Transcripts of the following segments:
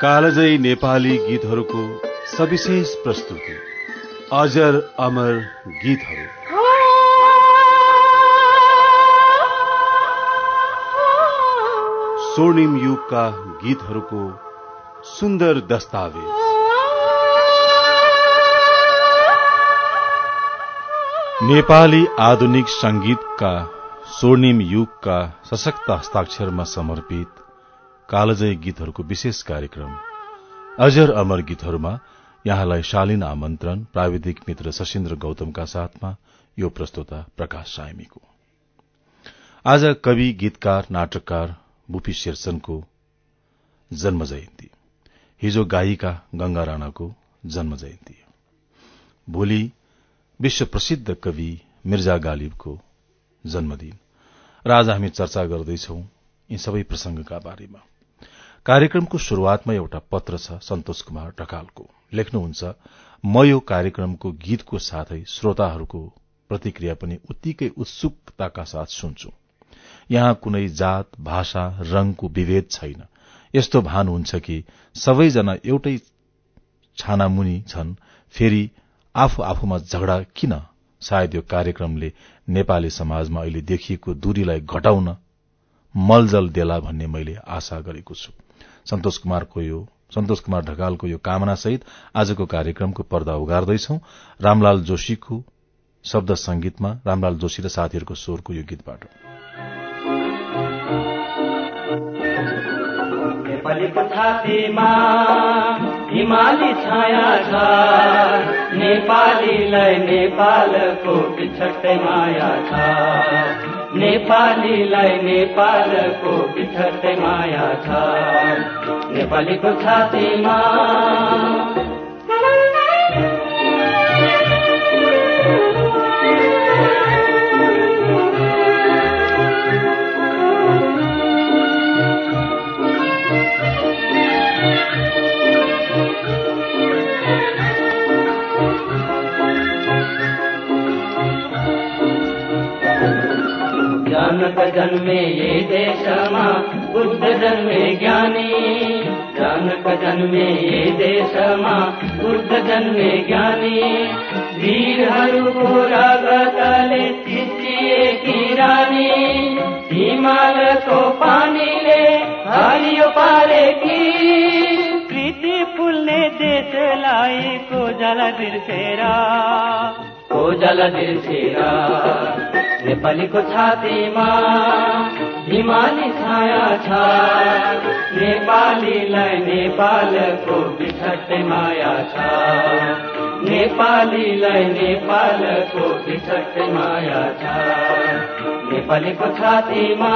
कालजयी नेपाली गीतहरूको सविशेष प्रस्तुति अजर अमर गीतहरू। स्वर्णिम युगका गीतहरूको सुन्दर दस्तावेज। नेपाली आधुनिक संगीतका स्वर्णिम युगका सशक्त हस्ताक्षरमा समर्पित कालजयी गीतहरूको विशेष कार्यक्रम अजर अमर गीतहरूमा यहाँलाई शालीन आमन्त्रण। प्राविधिक मित्र शशीन्द्र गौतमका साथमा यो प्रस्तोता प्रकाश साइमीको। आज कवि, गीतकार, नाटककार बुपी शेरचनको जन्म जयन्ती। हिजो गायिका गंगा राणाको जन्म जयन्ती। भोलि विश्व प्रसिद्ध कवि मिर्जा गालिबको जन्मदिन र आज हामी चर्चा गर्दैछौ यी सबै प्रसंगका बारेमा। कार्यक्रमको शुरूआतमा एउटा पत्र छ सन्तोष कुमार ढकालको। लेख्नुहुन्छ, म यो कार्यक्रमको गीतको साथै श्रोताहरूको प्रतिक्रिया पनि उत्तिकै उत्सुकताका साथ सुन्छु। यहाँ कुनै जात, भाषा, रंगको विभेद छैन। यस्तो भान हुन्छ कि सबैजना एउटै छानामुनि छन्। फेरि आफू आफूमा झगडा किन? सायद यो कार्यक्रमले नेपाली समाजमा अहिले देखिएको दूरीलाई घटाउन मलजल देला भन्ने मैले आशा गरेको छु। सन्तोष कुमार ढकालको यो कामना सहित आजको कार्यक्रमको पर्दा उगार्दैछौ रामलाल जोशीको शब्द संगीतमा, रामलाल जोशी र साथीहरूको स्वरको यो गीतबाट। नेपालीको छातीमा हिमाली छाया छ, नेपालीलाई नेपालको बिछट्टै माया छ। नेपालीलाई नेपालको बिछट्टै माया छ। नेपालीको छातीमा जनक जन्मे ये देशमा बुद्ध जन्मे ज्ञानी। जनक जन्मे ये देशमा बुद्ध जन्मे ज्ञानी। वीरहरूको रगतले चिचिएकी रानी, हिमालको पानीले हरियो पारेकी। प्रीति फुल्ने देशलाई कोजला बिर्सेर नेपालीको छातीमा हिमाली छाया छ। नेपालीलाई नेपालको बिछट्टै माया छ। नेपालीलाई नेपालको बिछट्टै माया छ। नेपालीको छातीमा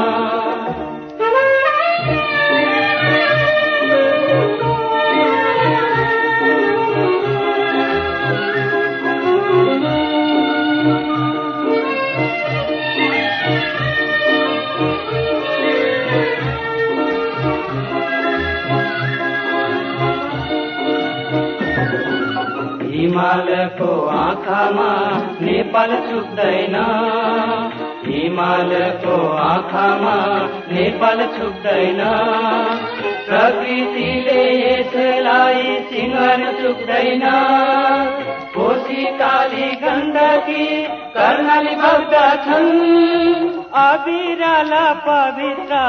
हिमालको आँखामा नेपाल छुप्दैन। हिमालको आँखामा नेपाल छुप्दैन। प्रकृतिले यसलाई सिंगार चुक्दैन। कोशी, काली, गण्डकी, कर्णाली बग्दछन्। अबिरल पवित्र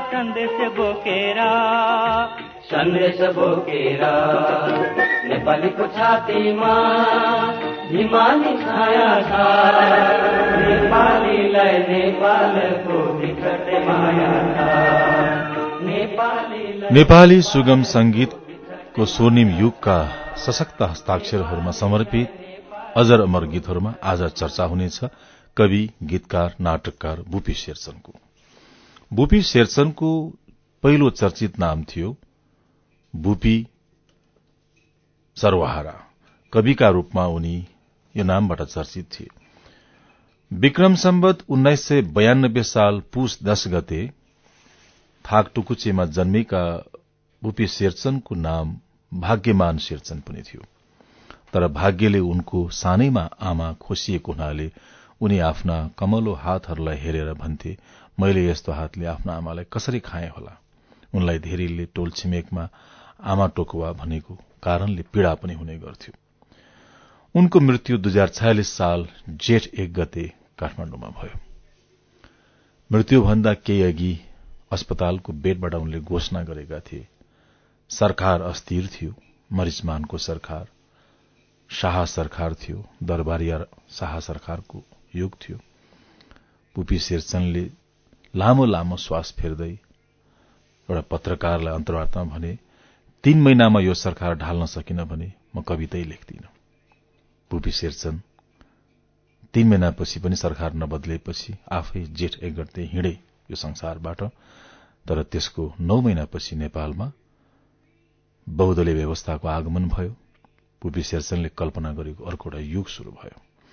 सन्देश बोकेर नेपालीको छातीमा हिमाली छाया छ। नेपालीलाई नेपालको बिछट्टै माया छ। नेपाली सुगम संगीतको स्वर्णिम युगका सशक्त हस्ताक्षरहरूमा समर्पित अजर अमर गीतहरूमा आज चर्चा हुनेछ कवि, गीतकार, नाटककार बुपी शेरचनको। बुपी शेरचनको पहिलो चर्चित नाम थियो बुपी सर्वहारा। कविका रूपमा उनी यो नामबाट चर्चित थिए। विक्रम सम्वत 1992 साल पुस 10 गते थाकटुकुचेमा जन्मेका बुपी शेरचनको नाम भाग्यमान शेरचन पनि थियो। तर भाग्यले उनको सानैमा आमा खोसिएको हुनाले उनी आफ्ना कमलो हातहरूलाई हेरेर भन्थे, मैले यस्तो हातले आफ्ना आमालाई कसरी खाएँ होला। उनलाई धेरैले टोल छिमेकमा आमा टोकुवा भनेको कारणले पीड़ा पनि हुने गर्थ्यो। उनको मृत्यु 2046 साल जेठ 1 गते काठमाडौँमा भयो। मृत्युभन्दा केही अघि अस्पतालको बेडबाट उनले घोषणा गरेका थिए, सरकार अस्थिर थियो, मरिचमानको सरकार, शाह सरकार थियो, दरबारिया शाह सरकारको युग थियो। पुपी शेरचनले लामो लामो श्वास फेर्दै एउटा पत्रकारलाई अन्तर्वार्तामा भने, 3 महिनामा यो सरकार ढाल्न सकिन भने म कवितै लेख्दिन। पुपी शेरचन 3 महिनापछि पनि सरकार नबदलेपछि आफै जेठ 1 गते हिँडे यो संसारबाट। तर त्यसको 9 महिनापछि नेपालमा बहुदलीय व्यवस्थाको आगमन भयो। पुपी शेरचनले कल्पना गरेको अर्को एउटा युग शुरू भयो।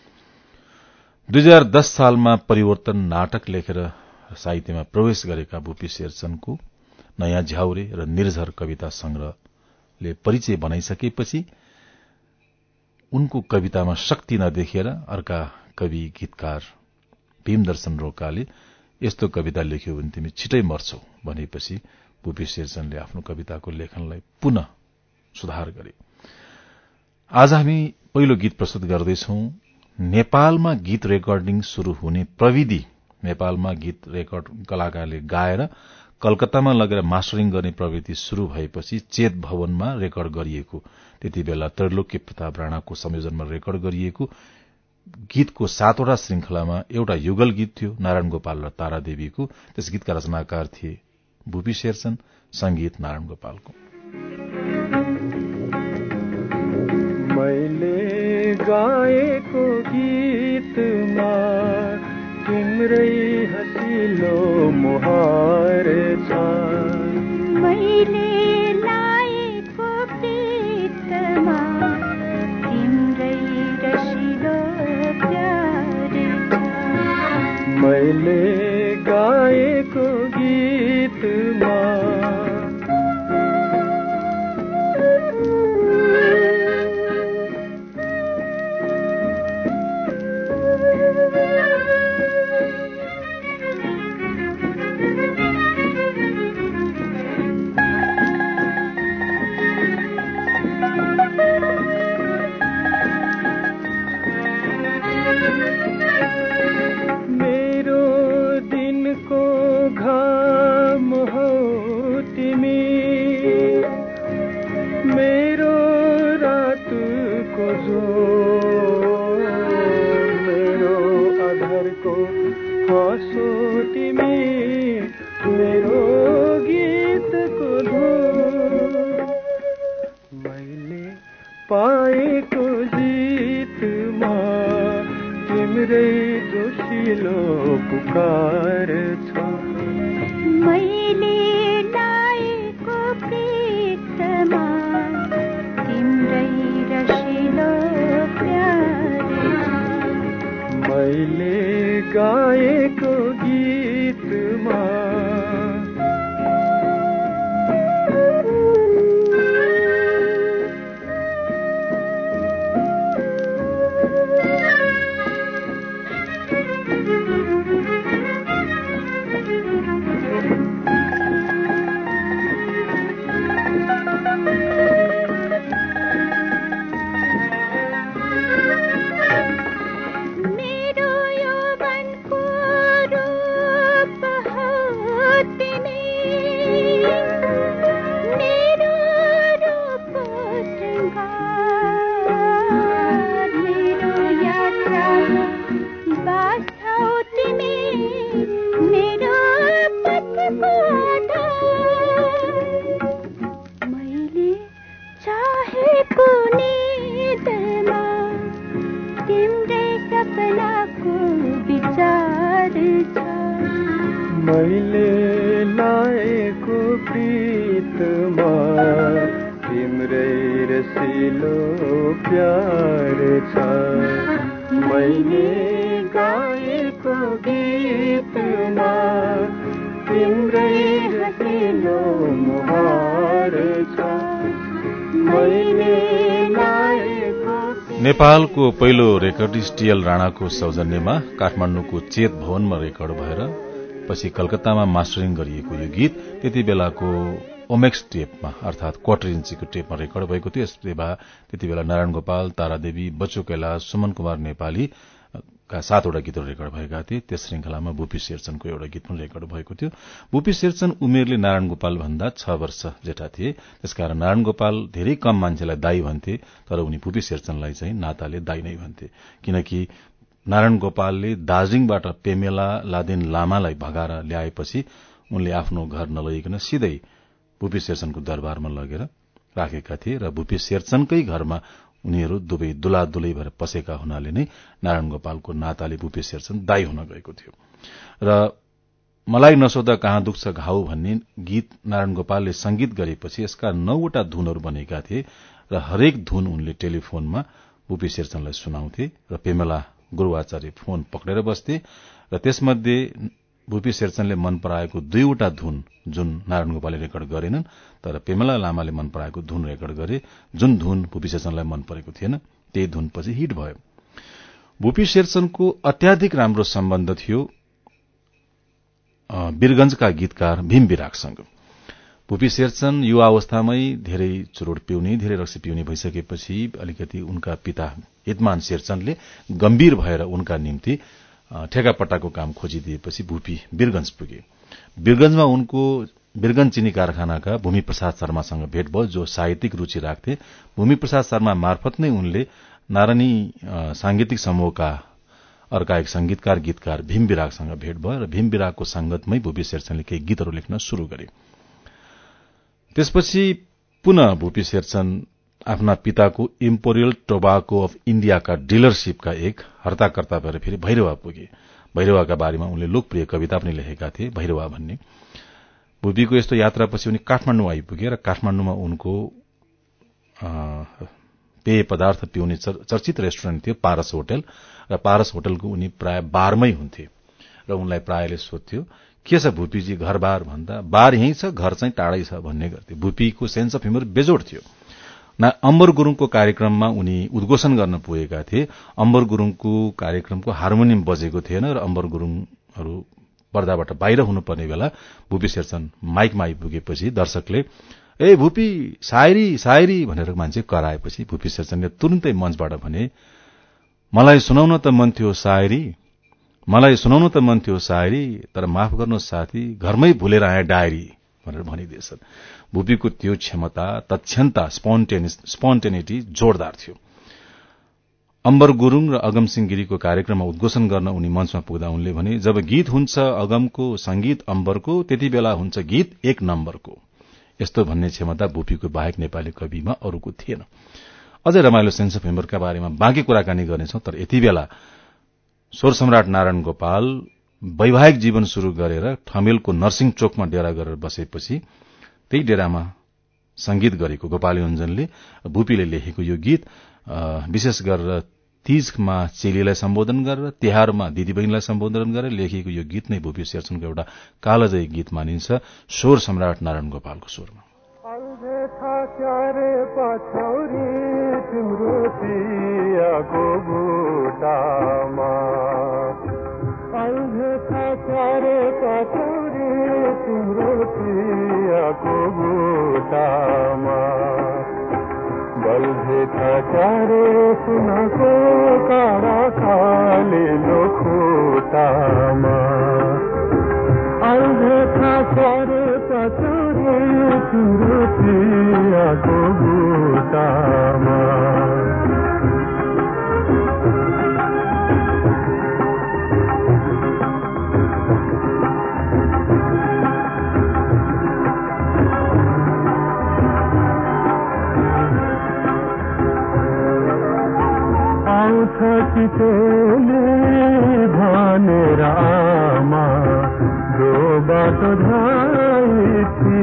2010 सालमा परिवर्तन नाटक लेखेर साहित्यमा प्रवेश गरेका पुपी शेरचनको नयाँ झ्याउरे र निर्झर कविता संग्रहले परिचय बनाइसकेपछि उनको कवितामा शक्ति नदेखेर अर्का कवि गीतकार भीमदर्शन रोकाले यस्तो कविता लेख्यो भने तिमी छिटै मर्छौ भनेपछि पुपी शेरचनले आफ्नो कविताको लेखनलाई पुनः सुधार गरे। आज हामी पहिलो गीत प्रस्तुत गर्दैछौं। नेपालमा गीत रेकर्डिङ शुरू हुने प्रविधि, नेपालमा गीत रेकर्ड कलाकारले गाएर कलकत्तामा लगेर मास्टरिङ गर्ने प्रविधि शुरू भएपछि चेत भवनमा रेकर्ड गरिएको, त्यति बेला त्रैलोक्य प्रताप राणाको संयोजनमा रेकर्ड गरिएको गीतको 7वटा श्रृंखलामा एउटा युगल गीत थियो नारायण गोपाल र तारादेवीको। त्यस गीतका रचनाकार थिए पुपी शेरचन, संगीत नारायण गोपालको। मैले गाएको गीतमा तिम्रै हसिलो मुहार छ, मैले लाएको गीतमा तिम्रै रसिलो प्यार छ, मैले गाएको गीतमा पाएको जीतमा तिम्रै जोसिलो पुकार छ, मैले लाएको गीतमा तिम्रै रसिलो प्यार छ, मैले गाएको गीतमा मैले लाएको प्रीतमा तिम्रै रसिलो प्यार छ, मैले गाएको गीतमा तिम्रै रसिलो मुहार छ, मैले लाएको। नेपालको पहिलो रेकर्डिस्ट टीएल राणाको सौजन्यमा काठमाडौँको चेत भवनमा रेकर्ड भएर पछि कलकत्तामा मास्टरिङ गरिएको यो गीत त्यति बेलाको ओमेक्स टेपमा अर्थात क्वार्टर इन्चीको टेपमा रेकर्ड भएको थियो। त्यति बेला नारायण गोपाल, तारादेवी, बच्चु कैलाश, सुमन कुमार नेपाली का 7 वटा गीतहरू रेकर्ड भएका थिए। त्यस श्रृंखलामा भूपी शेरचनको एउटा गीत पनि रेकर्ड भएको थियो। भूपी शेरचन उमेरले नारायण गोपाल भन्दा 6 वर्ष जेठा थिए। त्यसकारण नारायण गोपाल धेरै कम मान्छेलाई दाई भन्थे, तर उनी भूपी शेरचनलाई चाहिँ नाताले दाई नै भन्थे। किनकि नारायण गोपालले दार्जीलिङबाट पेमेला लादेन लामालाई भगाएर ल्याएपछि उनले आफ्नो घर नलगिकन सिधै भूपी शेरचनको दरबारमा लगेर राखेका थिए र भूपी शेरचनकै घरमा उनीहरू दुवै दुलादुलै भएर पसेका हुनाले नै नारायण गोपालको नाताले भूपी शेरचन दाई हुन गएको थियो। र मलाई नसोधा कहाँ दुख्छ घाउ भन्ने गीत नारायण गोपालले संगीत गरेपछि यसका 9 वटा धुनहरू बनेका थिए र हरेक धुन उनले टेलिफोनमा भूपी शेरचनलाई सुनाउँथे र पेमेला गुरूआचार्य फोन पक्रेर बस्थे र त्यसमध्ये भूपी शेरचनले मन पराएको 2 वटा धुन जुन नारायण गोपालले रेकर्ड गरेनन् तर पेमेला लामाले मन पराएको धुन रेकर्ड गरे। जुन धुन भूपी शेरचनलाई मन परेको थिएन त्यही धुन पछि हिट भयो। भूपी शेरचनको अत्याधिक राम्रो सम्बन्ध थियो वीरगंजका गीतकार भीम विरागसँग। भूपी शेरचन युवा अवस्थामै धेरै चुरोट पिउने, धेरै रक्सी पिउने भइसकेपछि अलिकति उनका पिता हितमान शेरचनले गम्भीर भएर उनका निम्ति ठेकापट्टाको काम खोजिदिएपछि भूपी वीरगंज पुगे। वीरगंजमा उनको वीरगंज चिनी कारखानाका भूमि प्रसाद शर्मासँग भेट भयो, जो साहित्यिक रूचि राख्थे। भूमि प्रसाद शर्मा मार्फत नै उनले नारायणी सांगीतिक समूहका अर्का एक संगीतकार गीतकार भीम विरागसँग भेट भयो र भीम विरागको संगतमै भूपी शेरचनले केही गीतहरू लेख्न शुरू गरे। त्यसपछि पुनः भूपी शेरचन आफ्ना पिताको इम्पोरियल टोबाको अफ इण्डियाका डिलरशिपका एक हर्ताकर्ता भएर फेरि भैरवा पुगे। भैरवाका बारेमा उनले लोकप्रिय कविता पनि लेखेका थिए, भैरवा भन्ने। भूपीको यस्तो यात्रापछि उनी काठमाडौँ आइपुगे र काठमाडौँमा उनको पेय पदार्थ पिउने चर्चित रेस्टुरेन्ट थियो पारस होटल र पारस होटलको उनी प्राय बारमै हुन्थे र उनलाई प्रायले सोध्थ्यो के छ भूपीजी घर बार भन्दा बार यही छ घर चाहिँ टाढै छ भन्ने गर्थे। भूपीको सेन्स अफ ह्युमर बेजोड थियो। अम्बर गुरूङको कार्यक्रममा उनी उद्घोषण गर्न पुगेका थिए। अम्बर गुरूङको कार्यक्रमको हार्मोनियम बजेको थिएन र अम्बर गुरूङहरू पर्दाबाट बाहिर हुनुपर्ने बेला भूपी शेरचन माइकमा आइपुगेपछि दर्शकले ए भूपी सायरी सायरी भनेर मान्छे कराएपछि भूपी शेरचनले तुरुन्तै मञ्चबाट भने मलाई सुनाउन त मन थियो सायरी, मलाई सुनाउन त मन थियो सायरी, तर माफ गर्नु साथी घरमै भुलेर आए डायरी भनेर भनिदिएछन्। भूपीको त्यो क्षमता, तत्क्षणता, स्पोन्टेनिटी जोरदार थियो। अम्बर गुरूङ र अगमसिंह गिरीको कार्यक्रममा उद्घोषण गर्न उनी मञ्चमा पुग्दा उनले भने जब गीत हुन्छ अगमको, संगीत अम्बरको, त्यति बेला हुन्छ गीत 1 नम्बरको। यस्तो भन्ने क्षमता भूपीको बाहेक नेपाली कविमा अरूको थिएन। अझै रमाइलो सेन्स अफ ह्युमरका बारेमा बाँकी कुराकानी गर्नेछौं, तर यति बेला स्वर सम्राट नारायण गोपाल वैवाहिक जीवन शुरू गरेर ठमेलको नरसिंह चोकमा डेरा गरेर बसेपछि त्यही डेरामा संगीत गरेको गोपाल योन्जनले भूपीले लेखेको यो गीत विशेष गरेर तीजमा चेलीलाई सम्बोधन गरेर तिहारमा दिदीबहिनीलाई सम्बोधन गरेर लेखिएको यो गीत नै भूपी शेरचनको एउटा कालजयी गीत मानिन्छ स्वर सम्राट नारायण गोपालको स्वरमा। बल्झे था चारे सुनको कारा काले लोखोटामा अल्झे था चारे पचोरे चुरुटियाको गुटामा कितेले भनेर आमा दो बाटो धाई थी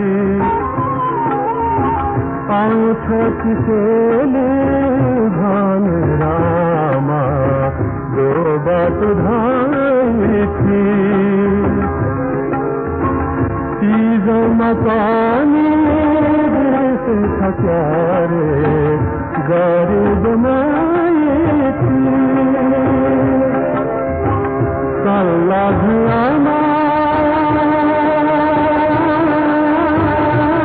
आउँछ कितेले भनेर आमा दो बाटो धाई थी तीजमा पानी थक्यारे गरीब कल्ला धुआमा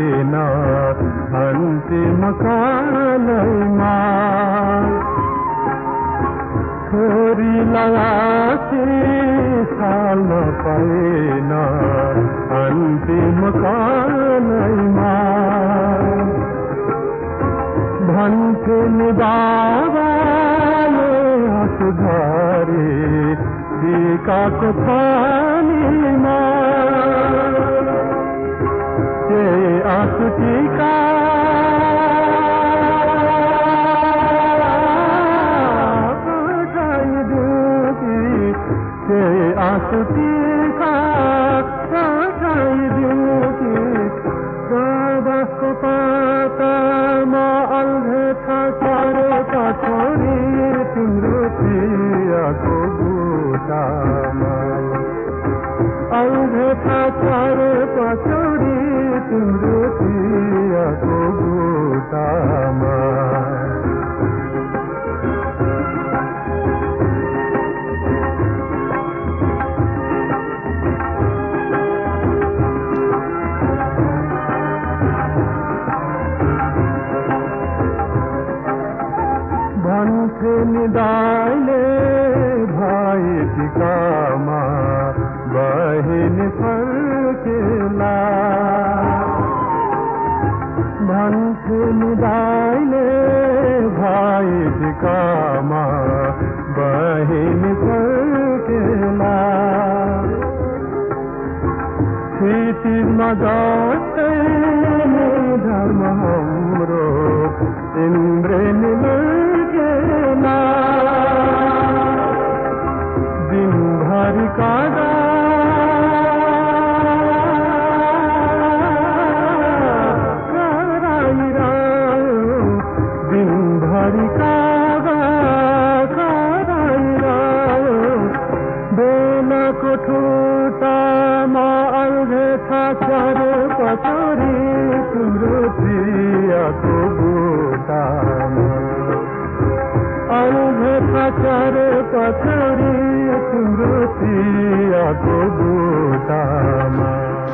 पाएन अन्तिम कालैमा छोरीलाई आशिष हाल्न पाएन अन्तिम कालैमा भन्थे नि बाबाले आँसु झरे टिकाको पानीमा त्यही आँसु टिका पठाइदियो कि त्यही आँसु टिका पठाइदियो कि बाबाको पातामा अल्झेका चारवटा छोरी तिम्रो चियाको बुटामा अल्झेका चारवटा छोरी तिम्रो चियाको बुटामा भन्थे नि दाइले भाइ टिकामा बहिनी फर्केला भन्थे नि दाइले भाइ टिकामा बहिनी फर्केला क्षितिजमा जस्तै धर्म हाम्रो इन्द्रेणी लड्केला दिनभरि कागा कराइरह्यो दिनभरि कागा कराइरह्यो बेलाको ठुटामा अल्झेका चारवटा छोरी तिम्रो चियाको बुटामा अल्झेका चारवटा छोरी तिम्रो चियाको बुटामा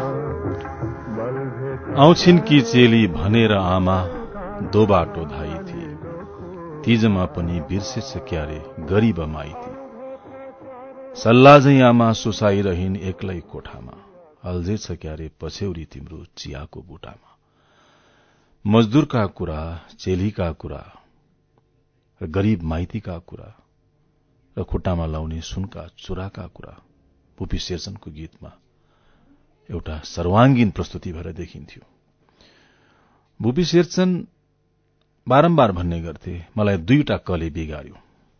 आउँछिन् कि चेली भनेर आमा दो बाटो धाई थिए तीजमा पनि बिर्सेछ क्यारे गरीब माइती सल्लाह झैं आमा सुसाइरहिन् एक्लै कोठामा अल्झेछ क्यारे पछ्यौरी तिम्रो चियाको बुटामा मजदूरका कुरा चेलीका कुरा र गरीब माइतीका कुरा र खुट्टामा लाउने सुनका चुराका कुरा भुपी शेरचनको गीतमा एउटा सर्वाङ्गीन प्रस्तुति भएर देखिन्थ्यो। भुपी शेरचन बारम्बार भन्ने गर्थे मलाई दुईटा कले बिगार्यो,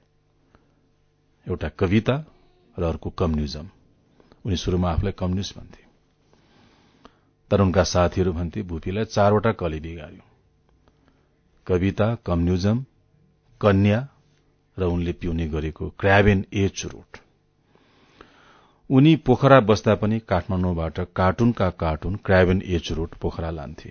एउटा कविता र अर्को कम्युनिजम। उनी शुरूमा आफूलाई कम्युनिस्ट भन्थे, तर उनका साथीहरू भन्थे भुपीलाई चारवटा कले बिगार्यो, कविता, कम्युनिजम, कन्या र उनले पिउने गरेको क्र्याबेन ए चुरोट। उनी पोखरा बस्दा पनि काठमाडौँबाट कार्टुनका कार्टुन क्र्याबेन ए चुरोट पोखरा लान्थे।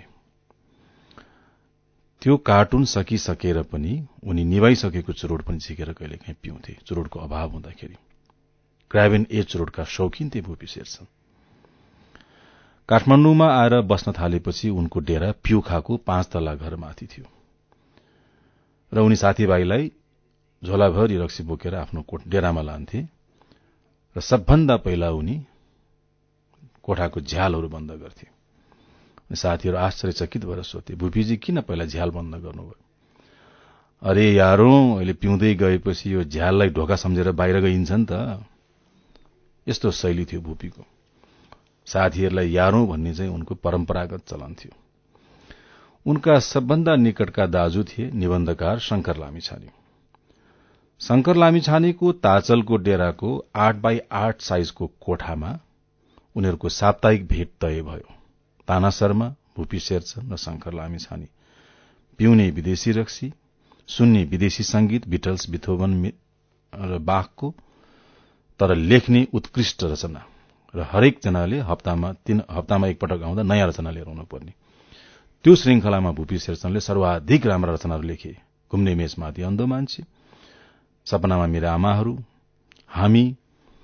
त्यो कार्टुन सकिसकेर पनि उनी निभाइसकेको चुरोट पनि झिकेर कहिलेकाहीँ पिउँथे चुरोटको अभाव हुँदाखेरि। क्र्याबेन ए चुरोटका शौकीन थिए भुपी शेरचन। काठमाडौँमा आएर बस्न थालेपछि उनको डेरा प्युखाको 5 तल्ला घरमाथि थियो र उनी साथीभाइलाई झोलाभरि रक्सी बोकेर आफ्नो डेरामा लान्थे र सबभन्दा पहिला उनी कोठाको झ्यालहरू बन्द गर्थे। साथीहरू आश्चर्यचकित भएर सोध्थे भुपीजी किन पहिला झ्याल बन्द गर्नुभयो? अरे यारो, अहिले पिउँदै गएपछि यो झ्याललाई ढोका सम्झेर बाहिर गइन्छ नि त। यस्तो शैली थियो भुपीको। साथीहरूलाई यारो भन्ने चाहिँ उनको परम्परागत चलन थियो। उनका सबभन्दा निकटका दाजु थिए निबन्धकार शंकर लामिछाने। शंकर लामिछानेको ताचलको डेराको 8x8 साइजको कोठामा उनीहरूको साप्ताहिक भेट तय भयो। ताना शर्मा, भुपी शेरचन र शंकर लामिछाने पिउने विदेशी रक्सी, सुन्ने विदेशी संगीत, बिटल्स, बिथोभन र बाखको, तर लेख्ने उत्कृष्ट रचना र हरेक जनाले हप्तामा एकपटक आउँदा नयाँ रचना लिएर आउनु पर्ने। त्यो श्रृंखलामा भुपी शेरचनले सर्वाधिक राम्रा रचनाहरू लेखे। घुम्ने मेचमाथि अन्धो मान्छे, सपनामा मेरा आमाहरू, हामी,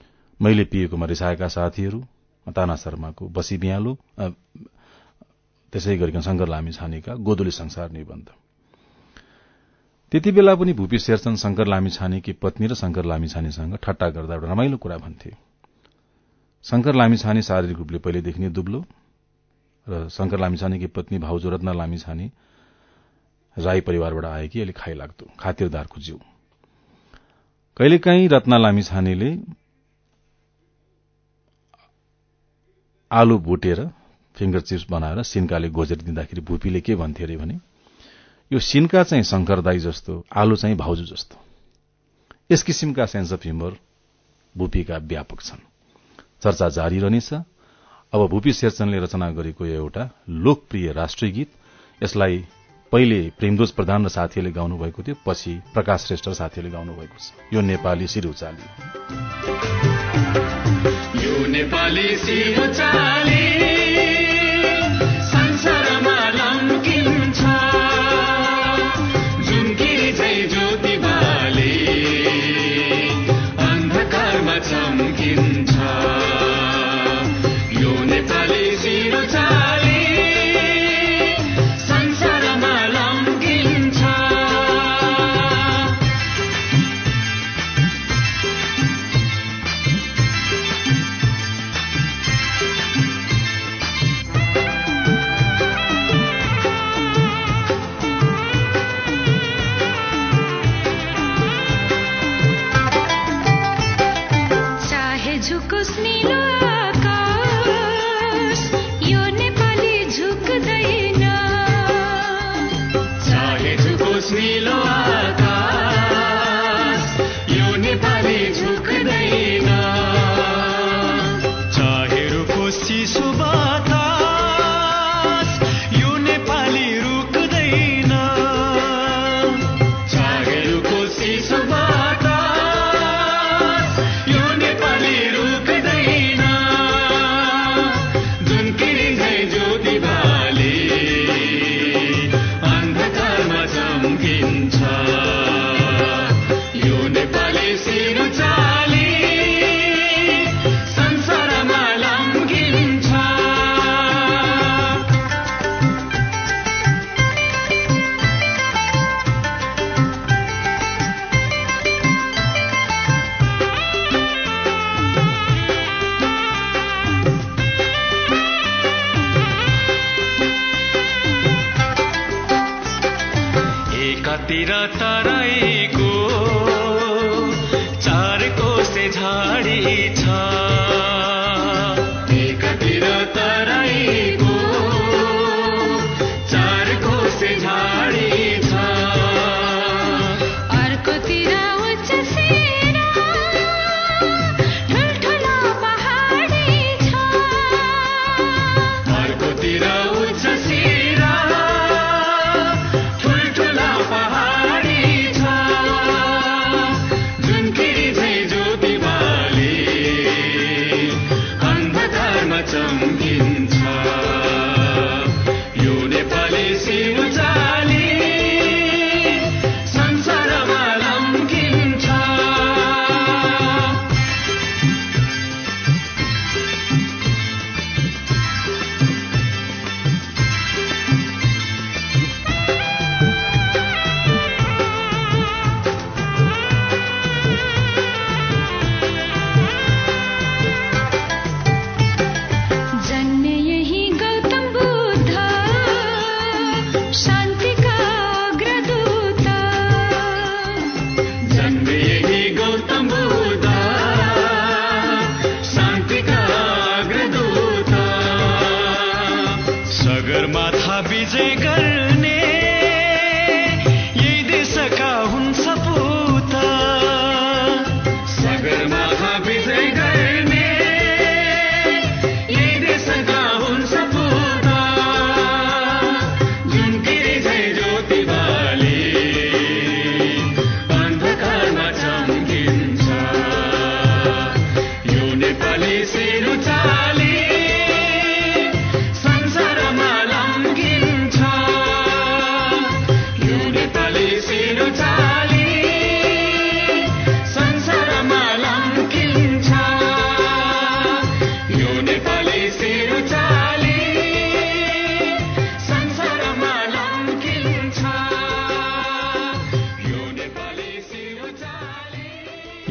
मैले पिएकोमा रिसाएका साथीहरू, ताना शर्माको बसी बियालो, त्यसै गरिकन शंकर लामिछानेका गोधुली संसार निबन्ध। त्यति बेला पनि भूपी शेरचन शंकर लामिछानेकी पत्नी र शंकर लामिछानेसँग ठट्टा गर्दा एउटा रमाइलो कुरा भन्थे। शंकर लामिछाने शारीरिक रूपले पहिलेदेखि नै दुब्लो र शंकर लामिछानेकी पत्नी भाउजू रत्ना लामिछाने राई परिवारबाट आएकी, अहिले खाइलाग्दो खातिरदारको जिउ। कहिलेकाहीँ रत्ना लामिछानेले आलु भुटेर फिंगर चिप्स बनाएर सिन्काले गोजेर दिँदाखेरि भूपीले के भन्थे अरे भने, यो सिन्का चाहिँ शंकर दाई जस्तो, आलु चाहिँ भाउजू जस्तो। यस किसिमका सेन्स अफ ह्युमर भूपीका व्यापक छन्। चर्चा जारी रहनेछ। अब भूपी शेरचनले रचना गरेको एउटा लोकप्रिय राष्ट्रिय गीत, यसलाई पहिले प्रेमदोज प्रधान र साथीहरूले गाउनु भएको थियो, पछि प्रकाश श्रेष्ठ र साथीहरूले गाउनु भएको छ। यो नेपाली शिर उचाली। यो नेपाली शिर उचाली संसारमा लम्किन्छ, जुनकिरी चाहिँ ज्योति बाले अन्धकारमा चम्किन्छ। यो नेपाली शिर उचाली संसारमा लम्किन्छ।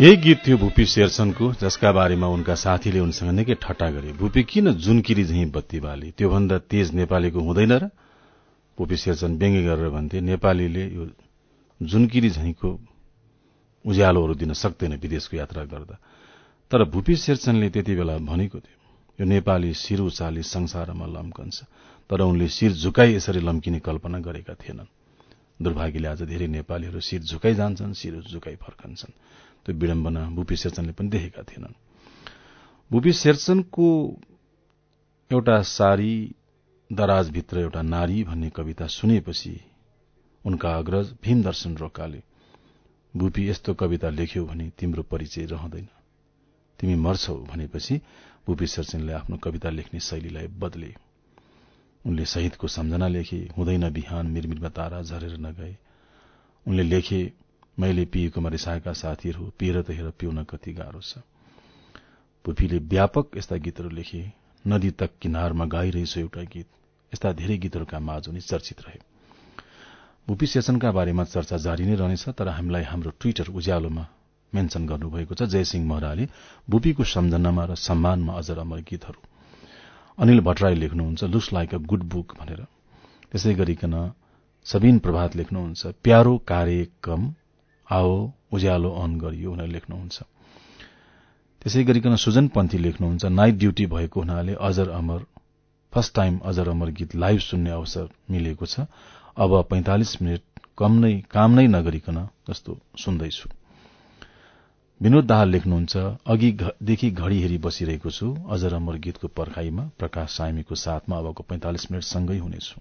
यही गीत थियो भूपी शेरचनको, जसका बारेमा उनका साथीले उनसँग निकै ठट्टा गरे। भूपी किन जुनकिरी झैं बत्ती बाली, त्योभन्दा तेज नेपालीको हुँदैन र? भूपी शेरचन व्यङ्ग्य गरेर भन्थे, नेपालीले यो जुनकिरी झैंको उज्यालोहरू दिन सक्दैन विदेशको यात्रा गर्दा। तर भूपी शेरचनले त्यति बेला भनेको थियो, यो नेपाली शिर उचाली संसारमा लम्कन्छ, तर उनले शिर झुकाई यसरी लम्किने कल्पना गरेका थिएनन्। दुर्भाग्यले आज धेरै नेपालीहरू शिर झुकाई जान्छन्, शिर झुकाई फर्कन्छन्। त्यो विडम्बना भूपी शेरचनले पनि देखेका थिएनन्। भूपी शेरचनको एउटा सारी दराजभित्र एउटा नारी भन्ने कविता सुनेपछि उनका अग्रज भीमदर्शन रोकाले, भूपी यस्तो कविता लेख्यौ भने तिम्रो परिचय रहँदैन, तिमी मर्छौ भनेपछि भूपी शेरचनले आफ्नो कविता लेख्ने शैलीलाई बदले। उनले शहीदको सम्झना लेखे, हुँदैन बिहान मिरमिरमा तारा झरेर नगए। उनले लेखे, मैले पिएकोमा रिसाएका साथीहरू, पिएर त हेर पिउन कति गाह्रो छ। भूपीले व्यापक यस्ता गीतहरू लेखे, नदी तक किनारमा गाइरहेछ एउटा गीत। यस्ता धेरै गीतहरूका माझ उनी चर्चित रहे। भूपी शेरचनका बारेमा चर्चा जारी नै रहनेछ, तर हामीलाई हाम्रो ट्विटर उज्यालोमा मेन्सन गर्नुभएको छ जयसिंह महराले भूपीको सम्झनामा र सम्मानमा अजर अमर गीतहरू। अनिल भट्टराई लेख्नुहुन्छ, looks like a good book भनेर। त्यसै गरिकन सबिन प्रभात लेख्नुहुन्छ, प्यारो कार्यक्रम आओ उज्यालो अन गरियो भनेर लेख्नुहुन्छ। त्यसै गरिकन सुजन पन्थी लेख्नुहुन्छ, नाइट ड्यूटी भएको हुनाले अजर अमर फर्स्ट टाइम अजर अमर गीत लाइभ सुन्ने अवसर मिलेको छ। अब 45 मिनट काम नै नगरिकन जस्तो सुन्दैछु। विनोद दाहाल लेख्नुहुन्छ, अघिदेखि घड़ी हेरी बसिरहेको छु, अजर अमर गीतको पर्खाईमा प्रकाश सामीको साथमा अबको 45 मिनट सँगै हुनेछु।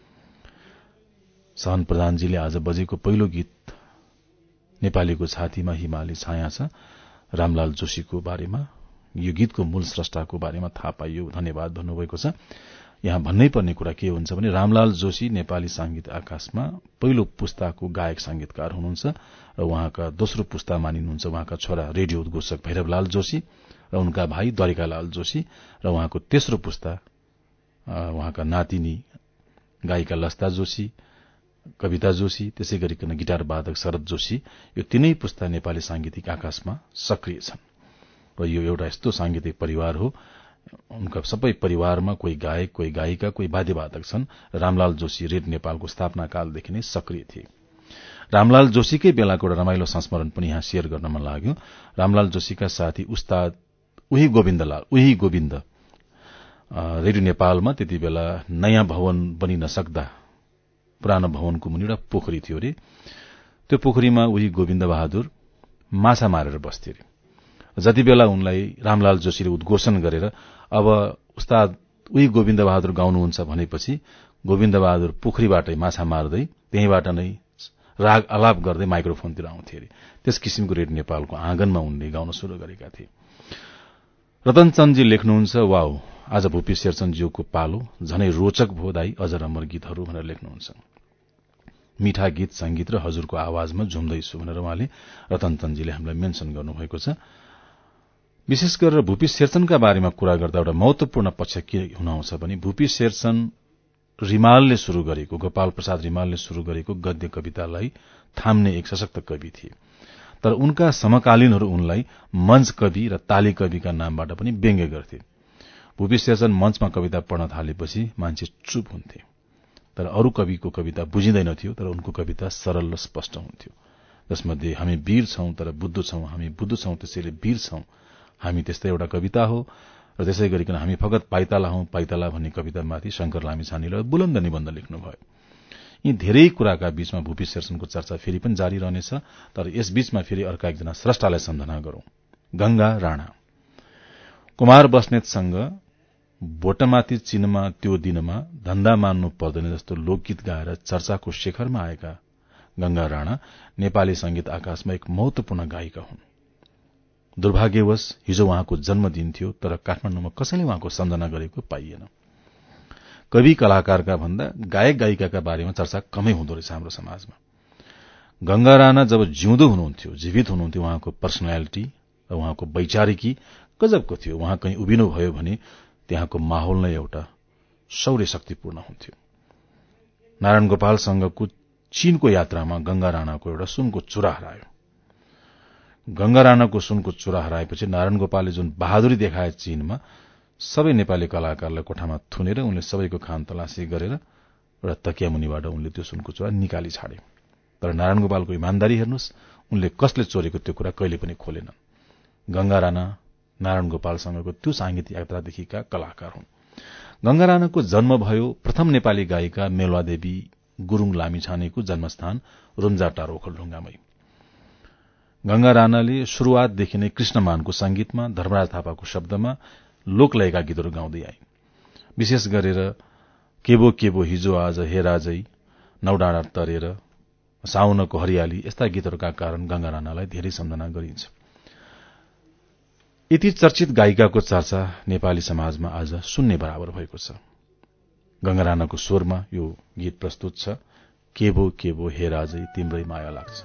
सहन प्रधानजीले आज बजेको पहिलो गीत नेपालीको छातीमा हिमाली छाया छ, रामलाल जोशीको बारेमा, यो गीतको मूल स्रष्टाको बारेमा थाहा पाइयो, धन्यवाद भन्नुभएको छ। यहाँ भन्नै पर्ने कुरा के हुन्छ भने रामलाल जोशी नेपाली संगीत आकाशमा पहिलो पुस्ताको गायक संगीतकार हुनुहुन्छ र उहाँका दोस्रो पुस्ता मानिनुहुन्छ उहाँका छोरा रेडियो उद्घोषक भैरवलाल जोशी र उनका भाइ द्वारिकालाल जोशी र उहाँको तेस्रो पुस्ता उहाँका नातिनी गायिका लस्ता जोशी, कविता जोशी, त्यसै गरिकन गिटार वादक शरद जोशी। यो तीनै पुस्ता नेपाली सांगीतिक आकाशमा सक्रिय छन् र यो एउटा यस्तो सांगीतिक परिवार हो, उनका सबै परिवारमा कोही गायक, कोही गायिका, कोही वाद्यवादक छन्। रामलाल जोशी रेड नेपालको स्थापना कालदेखि नै सक्रिय थिए। रामलाल जोशीकै बेलाको एउटा रमाइलो संस्मरण पनि यहाँ शेयर गर्न मन लाग्यो। रामलाल जोशीका साथी उस्ताद उही गोविन्द रेडियो नेपालमा त्यति बेला नयाँ भवन बनि नसक्दा पुरानो भवनको मुनि एउटा पोखरी थियो रे। त्यो पोखरीमा उही गोविन्द बहादुर माछा मारेर बस्थे रे। जति बेला उनलाई रामलाल जोशीले उद्घोषण गरेर अब उस्ताद उही गोविन्द बहादुर गाउनुहुन्छ भनेपछि गोविन्द बहादुर पोखरीबाटै माछा मार्दै त्यहीबाट नै राग आलाप गर्दै माइक्रोफोनतिर आउँथे अरे। त्यस किसिमको रेडियो नेपालको आँगनमा उनले गाउन शुरू गरेका थिए। रतनचन्दजी लेख्नुहुन्छ, वाउ, आज भूपी शेरचनज्यूको पालो, झनै रोचक भो दाई अजर अमर गीतहरू भनेर लेख्नुहुन्छ। मीठा गीत संगीत र हजुरको आवाजमा झुम्दैछु भनेर उहाँले रतनचन्दजीले हामीलाई मेन्सन गर्नुभएको छ। विशेष गरेर भूपी शेरचनका बारेमा कुरा गर्दा एउटा महत्वपूर्ण पक्ष के हुन आउँछ भने भूपी शेरचन रिमालले शुरू गरेको, गोपाल प्रसाद रिमालले शुरू गरेको गद्य कवितालाई थाम्ने एक सशक्त कवि थिए। तर उनका समकालीनहरू उनलाई मंच कवि र ताली कविका नामबाट पनि व्यङ्ग्य गर्थे। भूपी शेरचन मञ्चमा कविता पढ्न थालेपछि मान्छे चुप हुन्थे। तर अरू कविको कविता बुझिँदैनथ्यो, तर उनको कविता सरल र स्पष्ट हुन्थ्यो। जसमध्ये हामी वीर छौं तर बुद्धु छौं, हामी बुद्धु छौं त्यसैले वीर छौं, हामी त्यस्तै एउटा कविता हो। र त्यसै गरिकन हामी फगत पाइताला हौं, पाइताला भन्ने कवितामाथि शंकर लामिछानेले बुलन्द निबन्ध लेख्नुभयो। यी धेरै कुराका बीचमा भूपी शेरचनको चर्चा फेरि पनि जारी रहनेछ। तर यस बीचमा फेरि अर्का एकजना स्रष्टालाई सम्झना गरौं, गंगा राणा। कुमार बस्नेतसँग भोटमाथि चिनमा त्यो दिनमा धन्दा मान्नु पर्दैन जस्तो लोकगीत गाएर चर्चाको शिखरमा आएका गंगा राणा नेपाली संगीत आकाशमा एक महत्वपूर्ण गायिका हुन्। दुर्भाग्यवश हिजो उहाँको जन्मदिन थियो, तर काठमाडौँमा कसैले उहाँको सम्झना गरेको पाइएन। कवि कलाकारका भन्दा गायक गायिकाका बारेमा चर्चा कमै हुँदो रहेछ हाम्रो समाजमा। गंगा राणा जब जिउँदो हुनुहुन्थ्यो, जीवित हुनुहुन्थ्यो, उहाँको पर्सनालिटी र उहाँको वैचारिकी गजबको थियो। उहाँ कहीँ उभिनु भयो भने त्यहाँको माहौल नै एउटा शौर्य शक्तिपूर्ण हुन्थ्यो। नारायण गोपालसँगको चीनको यात्रामा गंगा राणाको एउटा सुनको चुरा हरायो। गंगा राणाको सुनको चुरा हराएपछि नारायण गोपालले जुन बहादुरी देखाए चीनमा सबै नेपाली कलाकारलाई कोठामा थुनेर उनले सबैको खान तलासी गरेर एउटा तकिया मुनिबाट उनले त्यो सुनको चुरा निकाली छाडे। तर नारायण गोपालको इमानदारी हेर्नुहोस्, उनले कसले चोरेको त्यो कुरा कहिले पनि खोलेनन्। गंगा राणा नारायण गोपालसँगको त्यो सांगीतिक यात्रादेखिका कलाकार हुन्। गंगा राणाको जन्म भयो प्रथम नेपाली गायिका मेलवादेवी गुरूङ लामिछानेको जन्मस्थान रुम्जाटार ओखलढुङ्गामै। गंगा राणाले शुरूआतदेखि नै कृष्णमानको संगीतमा, धर्मराज थापाको शब्दमा लोकलयका गीतहरू गाउँदै आए। विशेष गरेर केबो केबो हिजो आज हे राजै, नौडाँडा तरेर, साउनको हरियाली यस्ता गीतहरूका कारण गंगा राणालाई धेरै सम्झना गरिन्छ। यति चर्चित गायिकाको चर्चा नेपाली समाजमा आज शून्य बराबर भएको छ। गंगा राणाको स्वरमा यो गीत प्रस्तुत छ, केबो केबो हे राजै तिम्रै माया लाग्छ।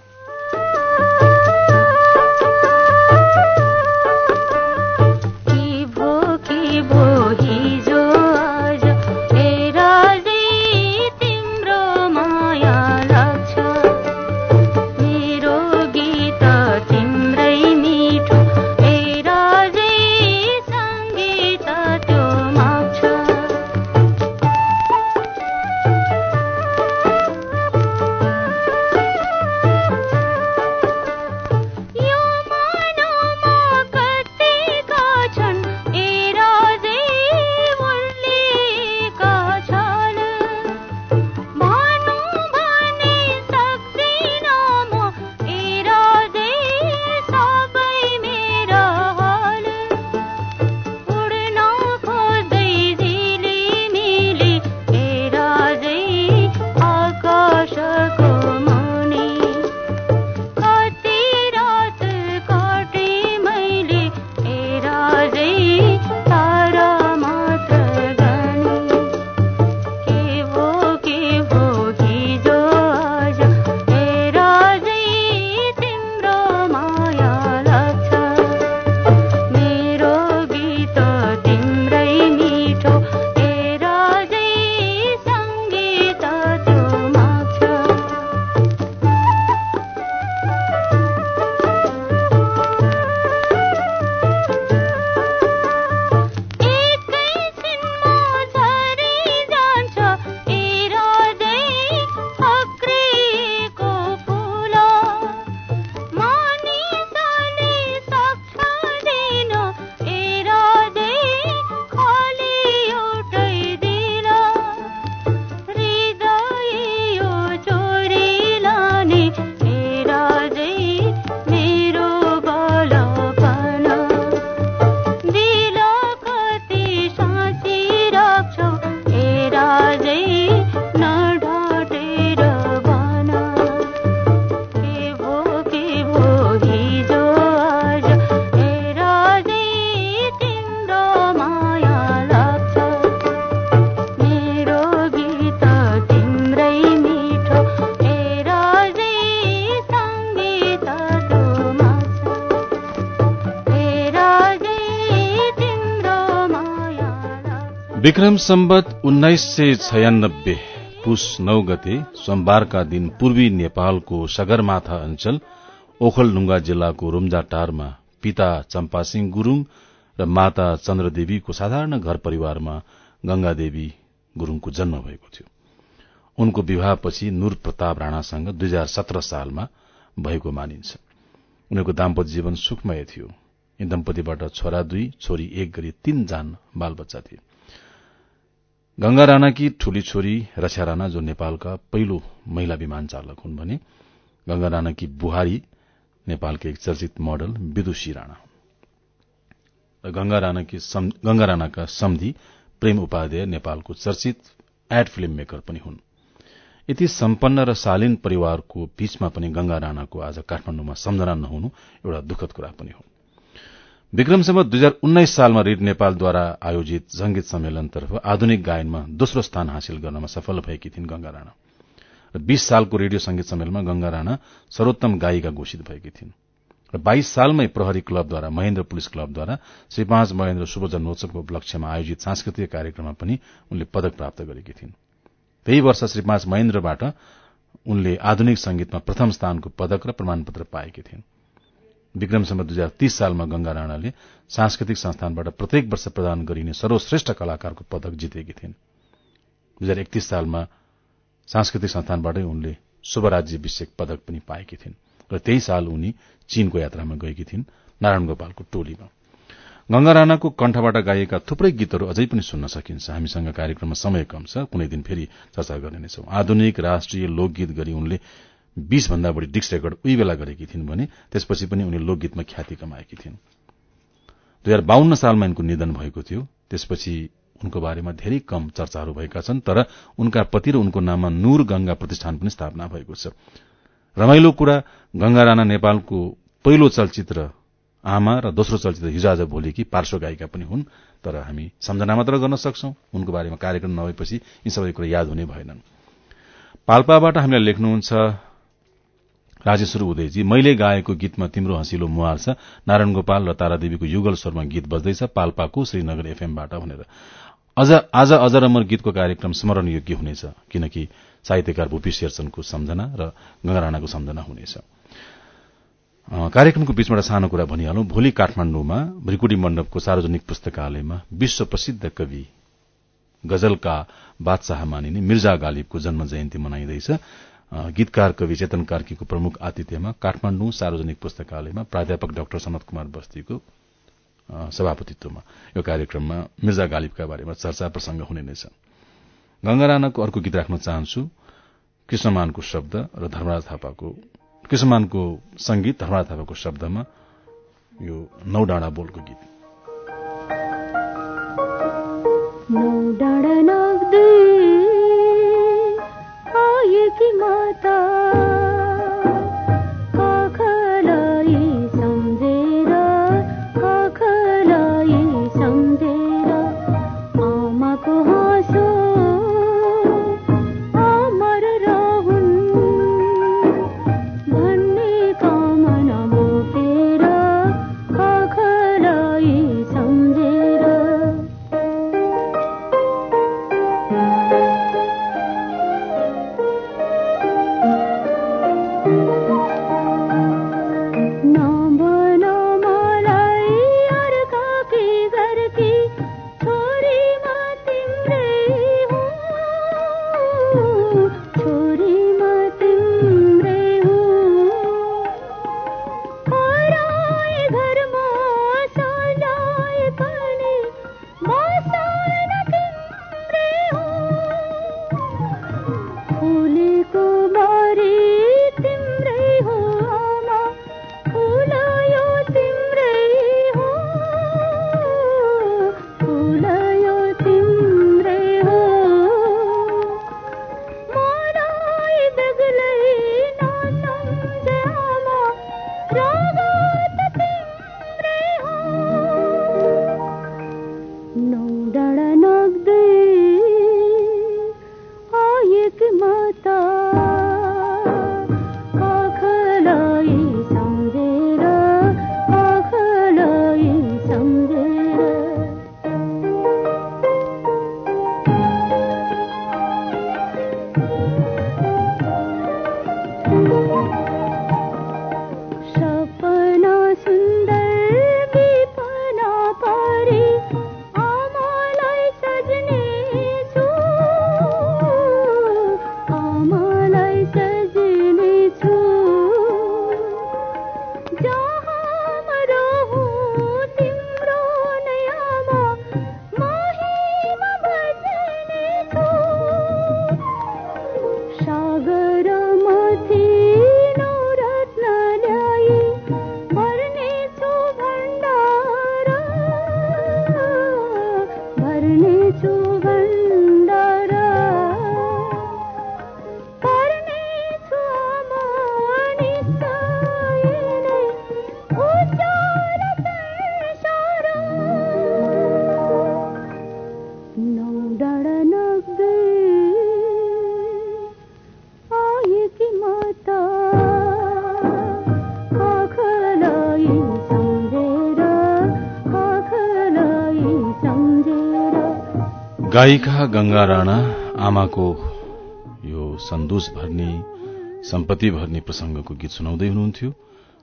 विक्रम सम्वत 1996 पुष 9 गते सोमबारका दिन पूर्वी नेपालको सगरमाथा अञ्चल ओखलढुङ्गा जिल्लाको रुम्जाटारमा पिता चम्पासिंह गुरूङ र माता चन्द्रदेवीको साधारण घर परिवारमा गंगादेवी गुरूङको जन्म भएको थियो। उनको विवाहपछि नूर प्रताप राणासँग 2017 सालमा भएको मानिन्छ। उनीहरूको दाम्पत्य जीवन सुखमय थियो। यी दम्पतिबाट छोरा 2, छोरी 1 गरी 3 जना बालबच्चा थिए। गंगा राणाकी ठूली छोरी रक्षा राणा जो नेपालका पहिलो महिला विमान चालक हुन् भने गंगा राणाकी बुहारी नेपालकी एक चर्चित मोडल विदुषी राणा। गंगा राणाका सम्धी प्रेम उपाध्याय नेपालको चर्चित एड फिल्म मेकर पनि हुन्। यति सम्पन्न र शालीन परिवारको बीचमा पनि गंगा राणाको आज काठमाडौँमा सम्झना नहुनु एउटा दुःखद कुरा पनि हो। विक्रम सम्वत 2019 सालमा रेडियो नेपालद्वारा आयोजित संगीत सम्मेलनतर्फ आधुनिक गायनमा दोस्रो स्थान हासिल गर्नमा सफल भएकी थिइन् गंगा राणा। र 20 सालको रेडियो संगीत सम्मेलनमा गंगा राणा सर्वोत्तम गायिका घोषित भएकी थिइन्। र 22 सालमै प्रहरी क्लबद्वारा महेन्द्र पुलिस क्लबद्वारा श्री 5 महेन्द्र शुभ जन्मोत्सवको उपलक्ष्यमा आयोजित सांस्कृतिक कार्यक्रममा पनि उनले पदक प्राप्त गरेकी थिइन्। त्यही वर्ष श्री 5 महेन्द्रबाट उनले आधुनिक संगीतमा प्रथम स्थानको पदक र प्रमाणपत्र पाएकी थिइन्। विक्रमसम्म 2030 सालमा गंगा राणाले सांस्कृतिक संस्थानबाट प्रत्येक वर्ष प्रदान गरिने सर्वश्रेष्ठ कलाकारको पदक जितेकी थिइन्। 2031 सालमा सांस्कृतिक संस्थानबाटै उनले शुभराज्याभिषेक पदक पनि पाएकी थिइन् र त्यही साल उनी चीनको यात्रामा गएकी थिइन् नारायण गोपालको टोलीमा। गंगा राणाको कण्ठबाट गाइएका थुप्रै गीतहरू अझै पनि सुन्न सकिन्छ। हामीसँग कार्यक्रममा समय कम छ, कुनै दिन फेरि चर्चा गर्ने नै छौं। आधुनिक राष्ट्रिय लोकगीत गरी उनले 20 भन्दा बढ़ी डिस्क रेकर्ड उही बेला गरेकी थिइन् भने त्यसपछि पनि उनी लोकगीतमा ख्याति कमाएकी थिइन्। 2052 सालमा उनको निधन भएको थियो। त्यसपछि उनको बारेमा धेरै कम चर्चाहरू भएका छन्, तर उनका पति र उनको नाममा नूर गंगा प्रतिष्ठान पनि स्थापना भएको छ। रमाइलो कुरा, गंगा राणा नेपालको पहिलो चलचित्र आमा र दोस्रो चलचित्र हिजो आज भोलिकी पार्श्व गायिका पनि हुन्, तर हामी सम्झना मात्र गर्न सक्छौं। उनको बारेमा कार्यक्रम नभएपछि यी सबै कुरा याद हुने भएनन्। पाल्पाबाट हामीलाई लेख्नुहुन्छ राजेश्वर उदयजी, मैले गाएको गीतमा तिम्रो हँसिलो मुहार छ, नारायण गोपाल र तारादेवीको युगल स्वरमा गीत बज्दैछ पाल्पाको श्रीनगर एफएमबाट भनेर। आज अजर अमर गीतको कार्यक्रम स्मरण योग्य हुनेछ, किनकि साहित्यकार भूपी शेरचनको सम्झना र गंगा राणाको सम्झना हुनेछ। कार्यक्रमको बीचबाट सानो कुरा भनिहालौं। भोलि काठमाण्डुमा भ्रिकुटी मण्डपको सार्वजनिक पुस्तकालयमा विश्व प्रसिद्ध कवि गजलका बादशाह मानिने मिर्जा गालिबको जन्म जयन्ती मनाइँदैछ। गीतकार कवि चेतन कार्कीको प्रमुख आतिथ्यमा काठमाण्डु सार्वजनिक पुस्तकालयमा प्राध्यापक डाक्टर सनत कुमार बस्तीको सभापतित्वमा यो कार्यक्रममा मिर्जा गालिबका बारेमा चर्चा प्रसंग हुने नै छ। गंगा राणाको अर्को गीत राख्न चाहन्छु। कृष्णमानको शब्द र धर्मराज थापाको कृष्णमानको संगीत, धर्मराज थापाको शब्दमा यो नौ डाँडा बोलको गीत। नौ डाँडा नाग्दै आएकी माता काखलाई सम्झेर आमाको हाँसो अमर रहुन् भन्ने कामना बोकेर काखलाई सम्झेर गायिका गंगा राणा आमाको यो सन्दोष भर्ने सम्पत्ति भर्ने प्रसंगको गीत सुनाउँदै हुनुहुन्थ्यो।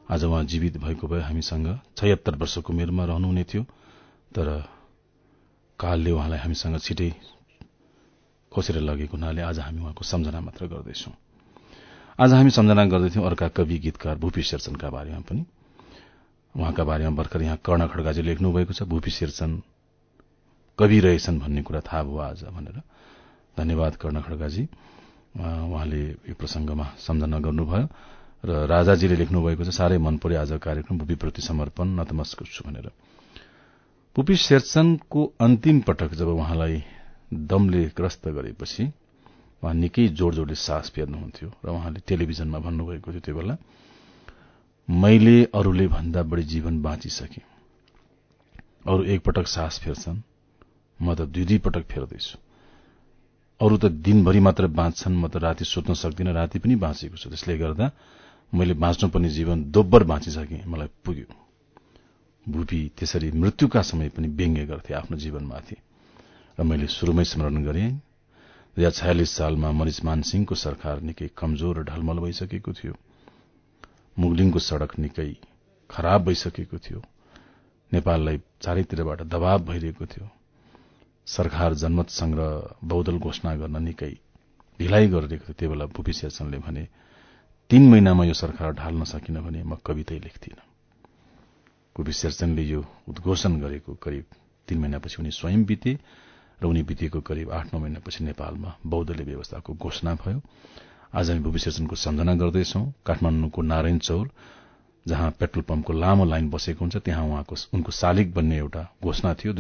आज उहाँ जीवित भएको भए हामीसँग 76 वर्षको उमेरमा रहनुहुने थियो, तर कालले उहाँलाई हामीसँग छिटै खोसेर लगेको हुनाले आज हामी उहाँको सम्झना मात्र गर्दैछौं। आज हामी सम्झना गर्दैथ्यौं अर्का कवि गीतकार भुपी शेरचनका बारेमा पनि। उहाँका बारेमा भर्खर यहाँ कर्ण खड्गाजी लेख्नु भएको छ, भुपी शेरचन कवि रहेछन् भन्ने कुरा थाहा भयो आज भनेर। धन्यवाद कर्ण खड्गाजी, उहाँले यो प्रसंगमा सम्झना गर्नुभयो। र राजाजीले लेख्नु भएको छ, साह्रै मन पर्यो आज कार्यक्रम, भुपीप्रति समर्पण, नतमस्क छु भनेर। भुपी शेरचनको अन्तिम पटक जब उहाँलाई दमले ग्रस्त गरेपछि उहाँ निकै जोड़ जोड़ले सास फेर्नुहुन्थ्यो र उहाँले टेलिभिजनमा भन्नुभएको थियो त्यो बेला, मैले अरूले भन्दा बढ़ी जीवन बाँचिसके, अरू एकपटक सास फेर्छन्, म त दुई पटक फेर्दैछु। अरू त दिनभरि मात्र बाँच्छन्, म त राति सुत्न सक्दिन, राति पनि बाँचेको छु। त्यसले गर्दा मैले बाँच्नुपर्ने जीवन दोब्बर बाँचिसके, मलाई पुग्यो। भुपी त्यसरी मृत्युका समय पनि व्यङ्ग्य गर्थे आफ्नो जीवनमाथि र मैले शुरूमै स्मरण गरेँ। 2046 सालमा मनिषमान सिंहको सरकार निकै कमजोर र ढलमल भइसकेको थियो। मुगलिङको सड़क निकै खराब भइसकेको थियो। नेपाललाई चारैतिरबाट दबाव भइरहेको थियो। सरकार जनमत संग्रह बहुदल घोषणा गर्न निकै ढिलाइ गरिरहेको थियो। त्यो बेला भुपी शेरचनले भने, 3 महिनामा यो सरकार ढाल्न सकिन भने म कवितै लेख्दिन। भुपी शेरचनले यो उद्घोषण गरेको करिब 3 महिनापछि उनी स्वयं बिते र उनी बितेको करिब 8-9 महिनापछि नेपालमा बहुदलीय व्यवस्थाको घोषणा भयो। आज हामी भुपी शेरचनको सम्झना गर्दैछौं। काठमाडौँको नारायण चौर, जहाँ पेट्रोल पम्पको लामो लाइन बसेको हुन्छ, त्यहाँ उनको शालिग बन्ने एउटा घोषणा थियो।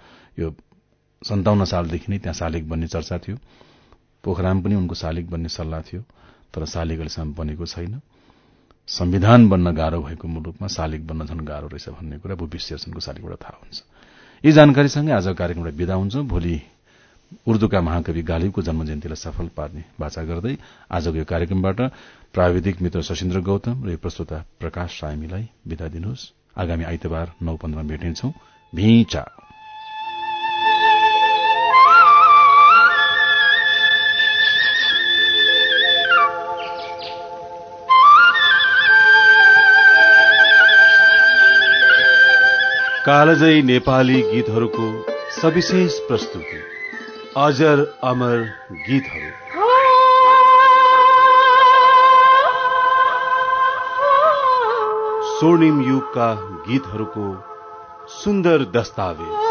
2057 सालदेखि नै त्यहाँ शालिग बन्ने चर्चा थियो। पोखराम पनि उनको शालिग बन्ने सल्लाह थियो, तर शालिग अहिलेसम्म बनेको छैन। संविधान बन्न गाह्रो भएको मुलुकमा शालिग बन्न झन गाह्रो रहेछ भन्ने कुरा भुपी शेरचनको शालिगबाट थाहा हुन्छ। यी जानकारीसँगै आज कार्यक्रमबाट विदा हुन्छौं। भोलि उर्दूका महाकवि गालिबको जन्मजयन्तीलाई सफल पार्ने बाचा गर्दै आजको यो कार्यक्रमबाट प्राविधिक मित्र शशीन्द्र गौतम र प्रस्तोता प्रकाश सामीलाई विदा दिनुहोस्। आगामी आइतबार 9:15 भेटिन्छौं। भिचा। कालजयी नेपाली गीतहरूको सविशेष प्रस्तुति अजर अमर गीतहरू। स्वर्णिम युगका गीतहरूको सुन्दर दस्तावेज।